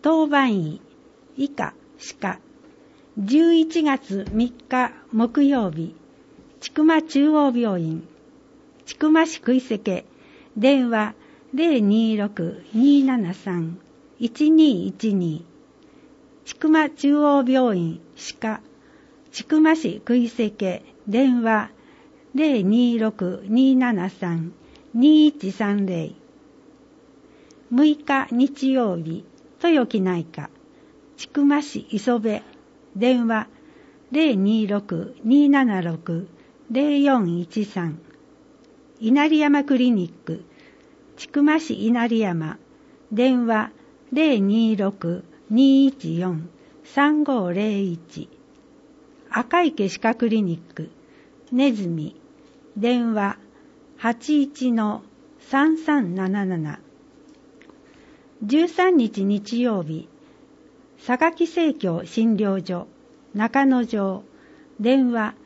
当番医以下歯科11月3日木曜日千曲中央病院千曲市杭瀬電話 026-273-1212 千曲中央病院歯科千曲市杭瀬電話 026-273-2130 6日日曜日豊木内科千曲市磯部電話 026-276-0413 稲荷山クリニック千曲市稲荷山電話 026-214-3501 赤池歯科クリニックねずみ電話 81-3377 13日日曜日榊生協診療所中野城電話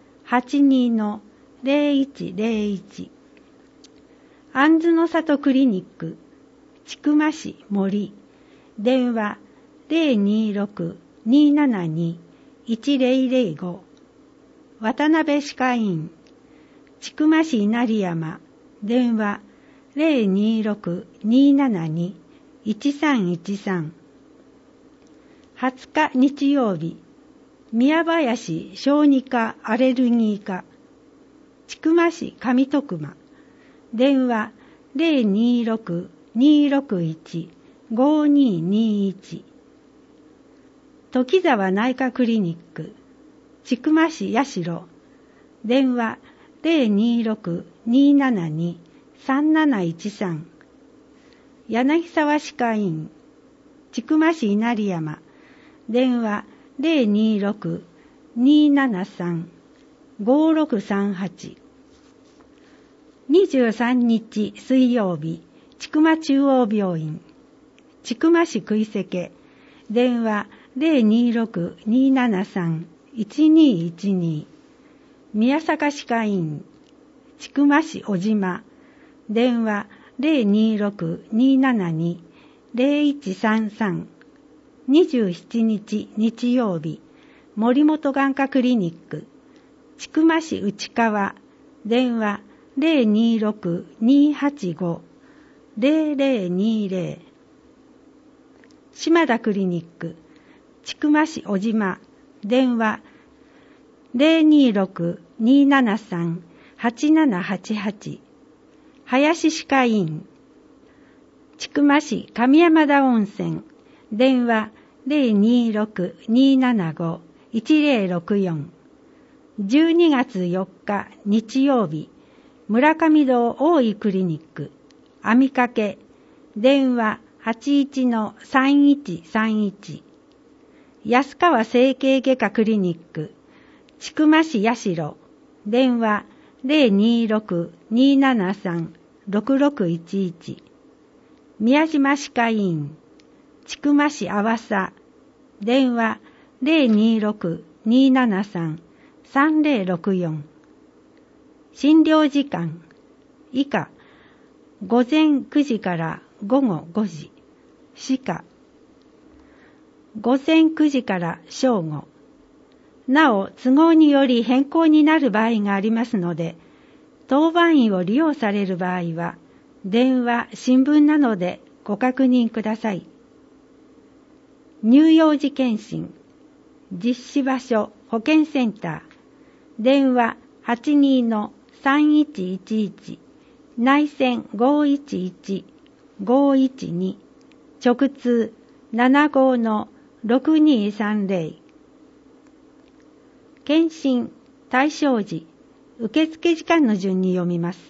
82-0101 安住の里クリニック千曲市森電話 026-272-1005 渡辺歯科医院千曲市稲荷山電話 026-272-1313 20日日曜日宮林小児科アレルギー科千曲市上徳間電話 026-261-5221 時沢内科クリニック千曲市八代電話 026-272-3713 柳沢歯科医院千曲市稲荷山電話 026-273-5638 23日水曜日千曲中央病院千曲市杭瀬電話 026-273-1212 宮坂歯科医院千曲市小島電話 026-272-0133 27日日曜日森本眼科クリニック千曲市内川電話 026-285-0020 島田クリニック千曲市小島電話 026-273-8788 林歯科医院千曲市上山田温泉電話 026-275-1064 12月4日日曜日村上堂大井クリニック網掛電話 81-3131 安川整形外科クリニック千曲市八代電話 026-273-6611 宮島歯科医院千曲市阿波佐電話 026-273-3064 診療時間以下午前9時から午後5時歯科午前9時から正午なお都合により変更になる場合がありますので当番医を利用される場合は電話新聞などでご確認ください。乳幼児検診実施場所保健センター電話 82-3111 内線 511-512 直通 75-6230 検診対象時受付時間の順に読みます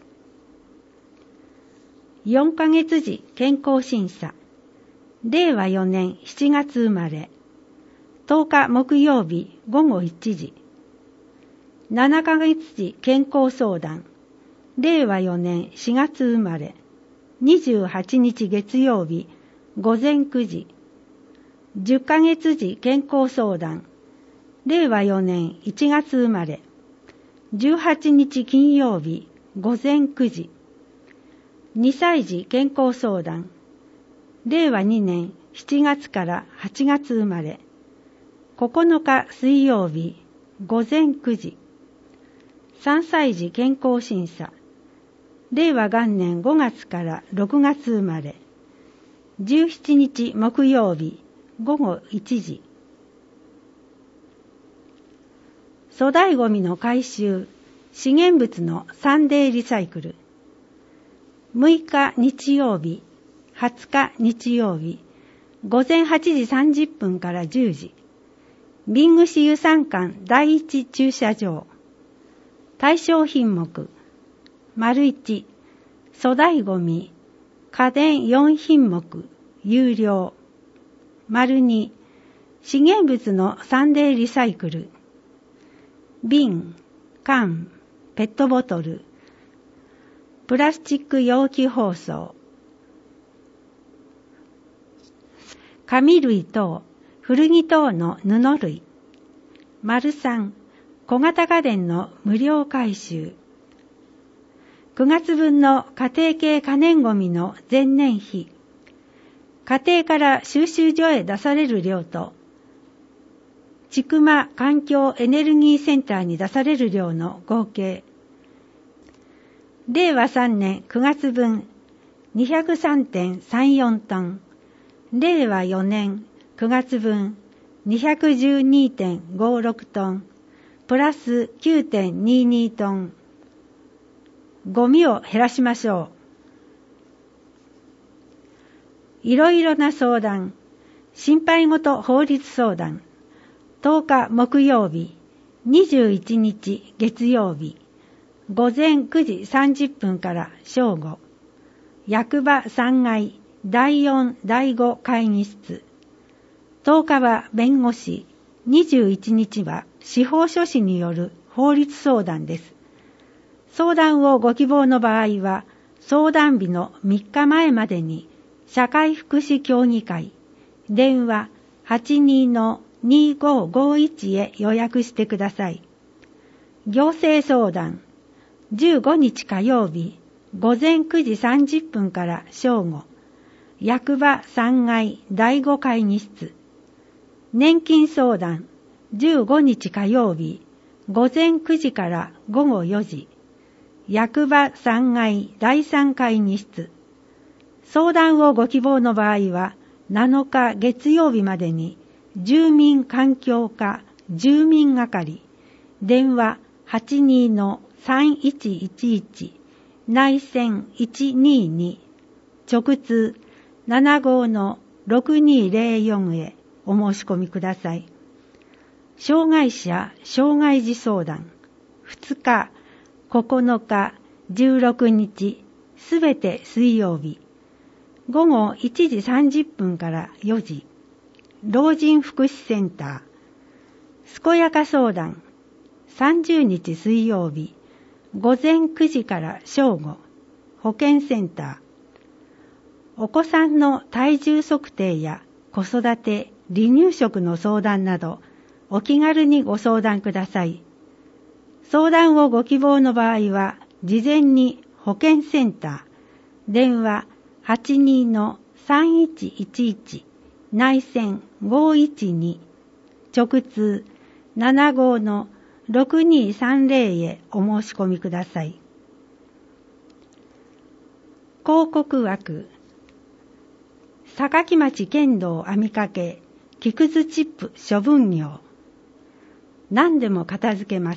。4ヶ月時健康審査令和4年7月生まれ10日木曜日午後1時7ヶ月時健康相談令和4年4月生まれ28日月曜日午前9時10ヶ月時健康相談令和4年1月生まれ18日金曜日午前9時2歳児健康相談令和2年 7月から8月生まれ。9日水曜日午前9時。3歳児健康審査。令和元年5月から6月生まれ。17日木曜日午後1時。粗大ごみの回収、資源物のサンデーリサイクル。6日日曜日、20日日曜日、午前8時30分から10時。ビングシ油酸館第一駐車場。対象品目。1、粗大ごみ、家電4品目、有料。2、資源物のサンデーリサイクル。瓶、缶、ペットボトル、プラスチック容器包装、紙類等、古着等の布類。3、小型家電の無料回収。9月分の家庭系可燃ごみの前年比。家庭から収集所へ出される量と、千曲環境エネルギーセンターに出される量の合計。令和3年9月分 203.34 トン。令和4年9月分 212.56 トン。プラス 9.22 トン。ゴミを減らしましょう。いろいろな相談。心配事法律相談。10日木曜日、21日月曜日、午前9時30分から正午、役場3階第4第5会議室。10日は弁護士、21日は司法書士による法律相談です。相談をご希望の場合は、相談日の3日前までに、社会福祉協議会、電話82-2551へ予約してください。行政相談、15日火曜日、午前9時30分から正午、役場3階第5会議室。年金相談、15日火曜日、午前9時から午後4時、役場3階第3会議室。相談をご希望の場合は、7日月曜日までに、住民環境課住民係、電話82-3111、内線122、直通75-6204へお申し込みください。障害者障害児相談、2日、9日、16日、すべて水曜日、午後1時30分から4時、老人福祉センター、健やか相談、30日水曜日、午前9時から正午、保健センター、お子さんの体重測定や子育て、離乳食の相談など、お気軽にご相談ください。相談をご希望の場合は、事前に保健センター、電話82-3111、内線512、直通75-6230へお申し込みください。広告枠、坂城町県道網掛け木くずチップ処分業。何でも片付けます。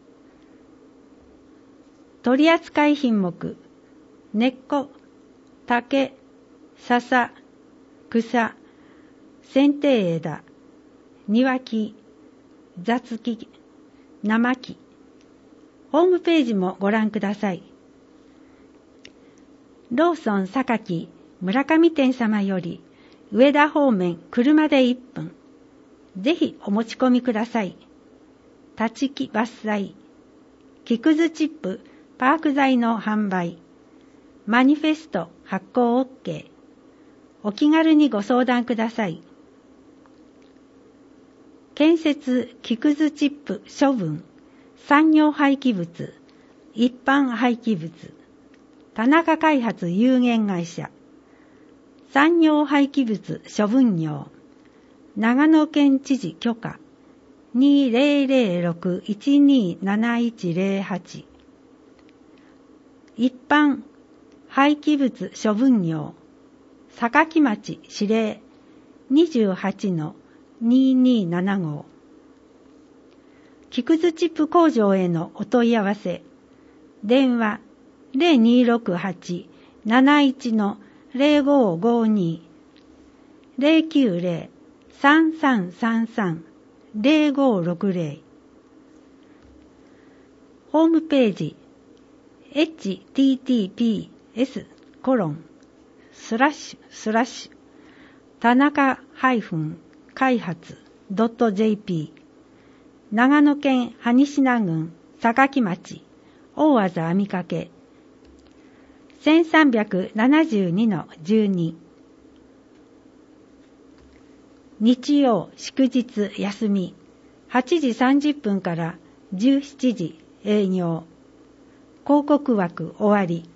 取扱品目、根っこ、竹、笹、草、剪定枝、庭木、雑木、生木。ホームページもご覧ください。ローソン榊村上店様より上田方面車で1分。ぜひお持ち込みください。立木伐採、木くずチップパーク材の販売、マニフェスト発行 OK。お気軽にご相談ください。建設木くずチップ処分、産業廃棄物、一般廃棄物、田中開発有限会社、 産業廃棄物処分業、長野県知事許可 2006-127108。一般廃棄物処分業、坂町指令 28-2275。木くずチップ工場へのお問い合わせ、電話 0268-71-0552 090-3333-0560。ホームページ https:// 田中開発 .jp 長野県羽科郡坂城町大字網掛 1372-12。 日曜祝日休み、8時30分から17時営業。広告枠終わり。